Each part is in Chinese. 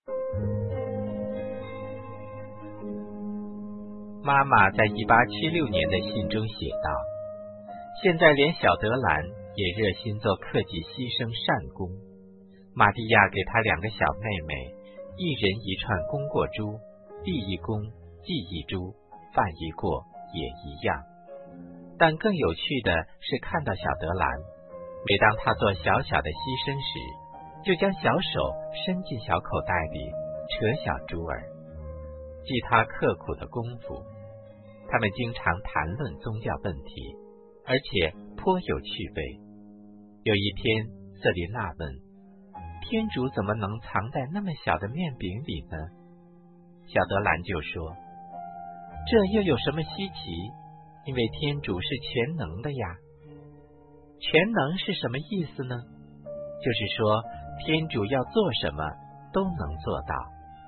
妈妈在1876年的信中写道：现在连小德兰也热心做克己牺牲善功。玛蒂亚给她2个小妹妹，一人一串功过珠，立一功，记一珠，犯一过也一样。但更有趣的是看到小德兰，每当她做小小的牺牲时，就将小手伸进小口袋里扯小珠儿，记她刻苦的功夫。他们经常谈论宗教问题，而且颇有趣味。有一天，瑟琳娜问：天主怎么能藏在那么小的面饼里呢？小德兰就说：这又有什么稀奇？因为天主是全能的呀。全能是什么意思呢？就是说天主要做什么都能做到。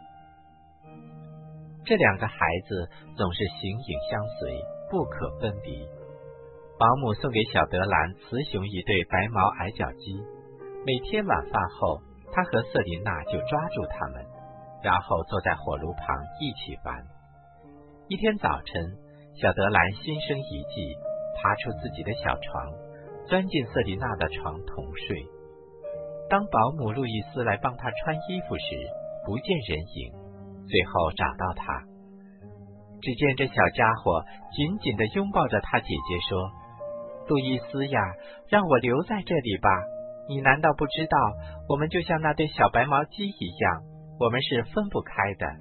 这2个孩子总是形影相随，不可分离。保姆送给小德兰雌雄一对白毛矮脚鸡，每天晚饭后，他和瑟琳娜就抓住它们，然后坐在火炉旁一起玩。一天早晨，小德兰心生一计，爬出自己的小床，钻进瑟琳娜的床同睡。当保姆路易斯来帮他穿衣服时，不见人影。最后找到他，只见这小家伙紧紧地拥抱着他姐姐说：路易斯呀，让我留在这里吧，你难道不知道我们就像那对小白毛鸡一样，我们是分不开的。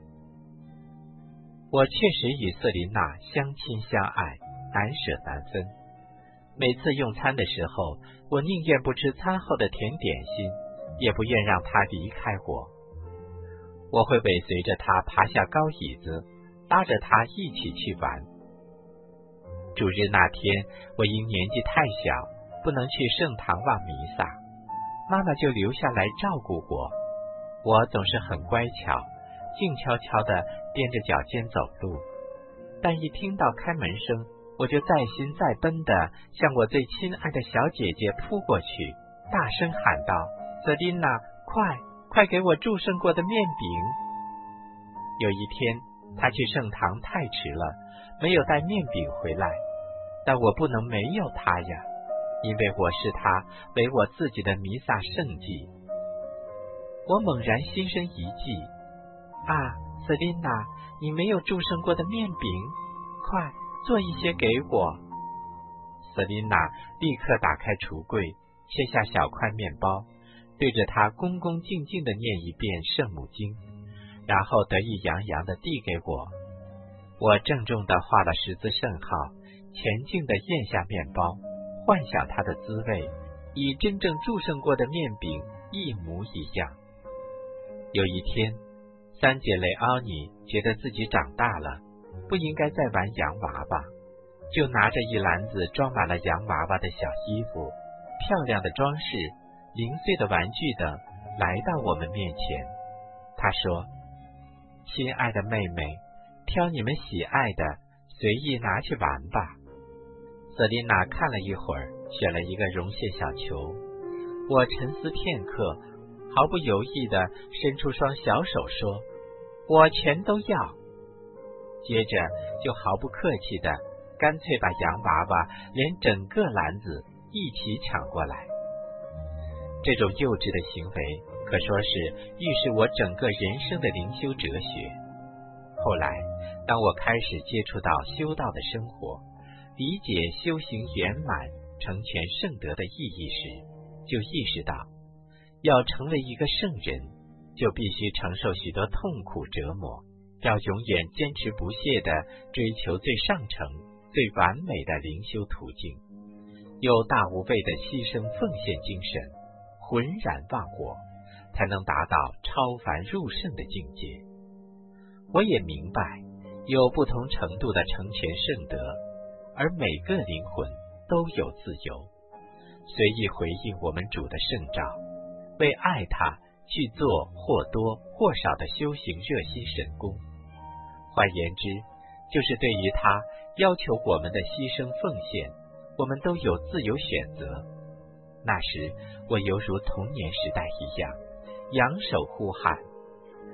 我确实与瑟琳娜相亲相爱，难舍难分。每次用餐的时候，我宁愿不吃餐后的甜点心，也不愿让她离开我。我会尾随着他爬下高椅子，拉着他一起去玩。主日那天，我因年纪太小，不能去圣堂望弥撒，妈妈就留下来照顾我。我总是很乖巧，静悄悄地踮着脚尖走路，但一听到开门声，我就再心再奔地向我最亲爱的小姐姐扑过去，大声喊道：瑟琳娜，快给我祝圣过的面饼。有一天，他去圣堂太迟了，没有带面饼回来，但我不能没有他呀，因为我视他为我自己的弥撒圣祭。我猛然心生一计：啊，瑟琳娜，你没有祝圣过的面饼，快做一些给我。瑟琳娜立刻打开橱柜，切下小块面包，对着他恭恭敬敬地念一遍圣母经，然后得意洋洋地递给我。我郑重地画了十字圣号，虔敬地咽下面包，幻想它的滋味与真正祝圣过的面饼一模一样。有一天，三姐妹奥尼觉得自己长大了，不应该再玩洋娃娃，就拿着一篮子装满了洋娃娃的小衣服、漂亮的装饰、零碎的玩具等来到我们面前。他说：亲爱的妹妹，挑你们喜爱的随意拿去玩吧。瑟琳娜看了一会儿，选了一个绒线小球。我沉思片刻，毫不犹豫地伸出双小手说：我全都要。接着就毫不客气地干脆把洋娃娃连整个篮子一起抢过来。这种幼稚的行为可说是预示我整个人生的灵修哲学。后来当我开始接触到修道的生活，理解修行圆满成全圣德的意义时，就意识到要成为一个圣人，就必须承受许多痛苦折磨，要永远坚持不懈地追求最上乘最完美的灵修途径，有大无畏的牺牲奉献精神，浑然忘我，才能达到超凡入圣的境界。我也明白有不同程度的成全圣德，而每个灵魂都有自由，随意回应我们主的圣召，为爱他去做或多或少的修行热心神功。换言之，就是对于他要求我们的牺牲奉献，我们都有自由选择。那时我犹如童年时代一样，扬手呼喊：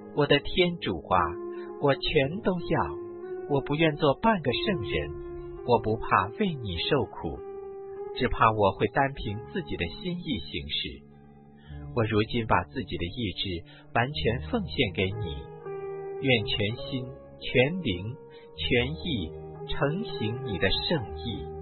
我的天主啊，我全都要，我不愿做半个圣人，我不怕为你受苦，只怕我会单凭自己的心意行事。我如今把自己的意志完全奉献给你，愿全心、全灵、全意承行你的圣意。